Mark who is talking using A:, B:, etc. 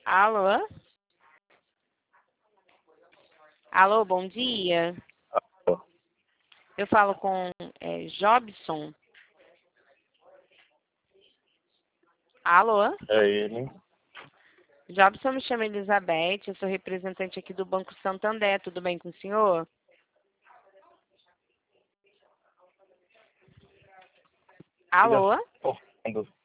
A: Alô? Alô, bom dia. Eu falo com Jobson. Alô?
B: É ele.
A: Jobson, me chama Elizabeth, eu sou representante aqui do Banco Santander. Tudo bem com o senhor?
B: Liga
A: Alô?
B: correndo.